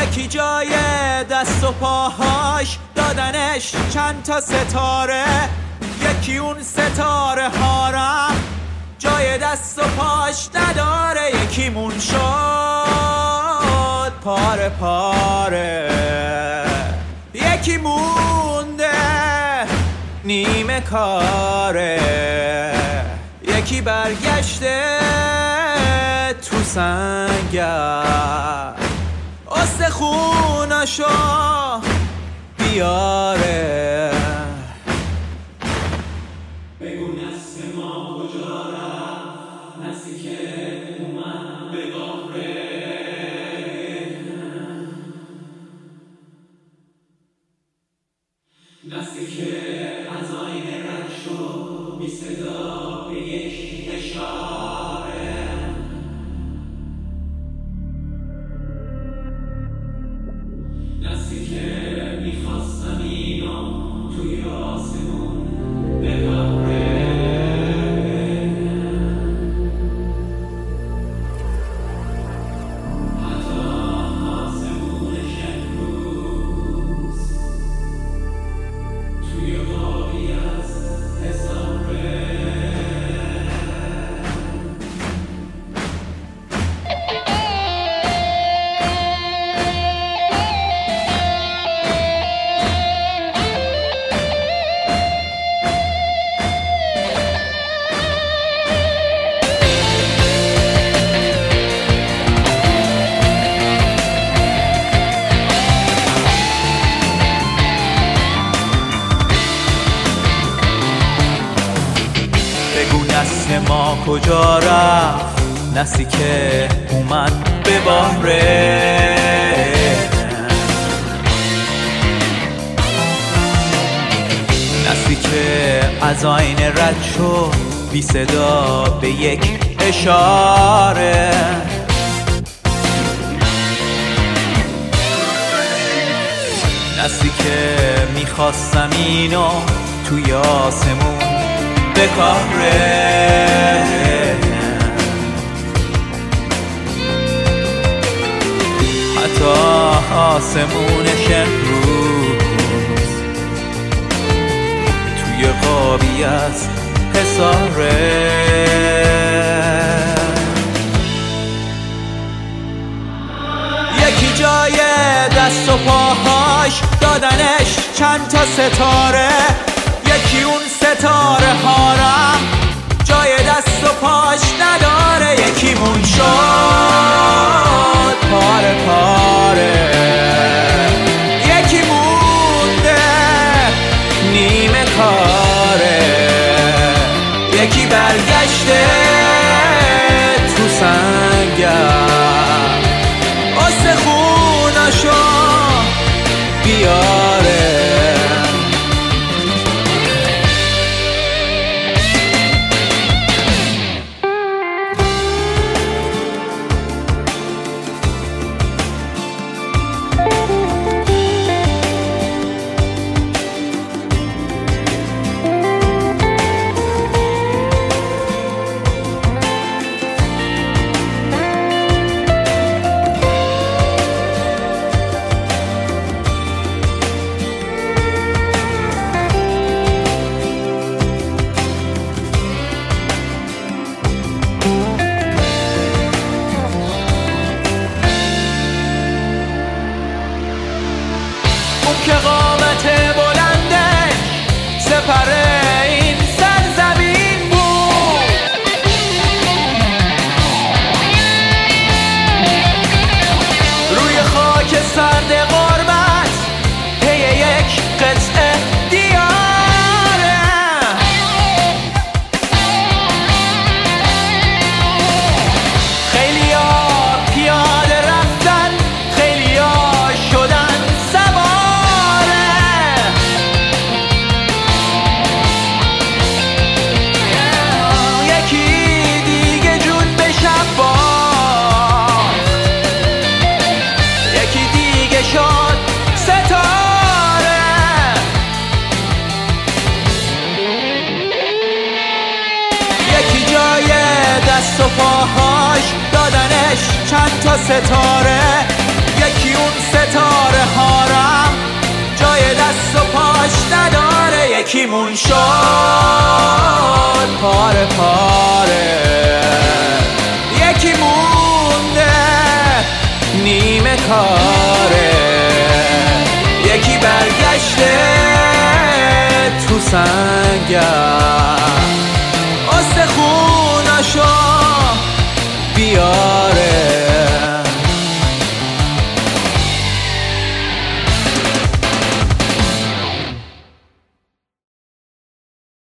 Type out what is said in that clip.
یکی جای دست و پاهاش دادنش چند تا ستاره، یکی اون ستاره هارم جای دست و پاش نداره، یکیمون شد پاره پاره، یکی مونده نیمه کاره، یکی برگشته تو سنگر استخوناشو بیاره. بگو نسل ما کجا رفت، نسلی که اومد به قهره، نسلی که از آینه رد شد بی صدا به یک اشاره، نسلی که میخواست زمینو توی آسمون ببره، حتی آسمونش امروز توی قابی از حساره. بگو نسل ما کجا رفت، نسلی که اومد به بحره، نسلی که از آینه رد شد بی صدا به یک اشاره، نسلی که میخواست زمینو توی آسمون بکاره، حتی آسمونش امروز توی قابی از حساره. یکی جای دست و پاهاش دادنش چند تا ستاره، یکی اون ستاره هارم جای دست و پاش نداره، یکیمون شد پاره پاره، یکی مونده نیمه کاره، یکی برگشته تو سنگر استخوناشو بیاره. که قامت بلندش سپره این سرزمین بود، روی خاک سرد غربت پی یک قطعه دیاره، خیلیا پیاده رفتن، خیلیا شدن سوار، دست و پاهاش دادنش چند تا ستاره، یکی اون ستاره یکیمون شد پاره پاره، یکی مونده نیمه کاره، یکی برگشته تو سنگر استخوناشو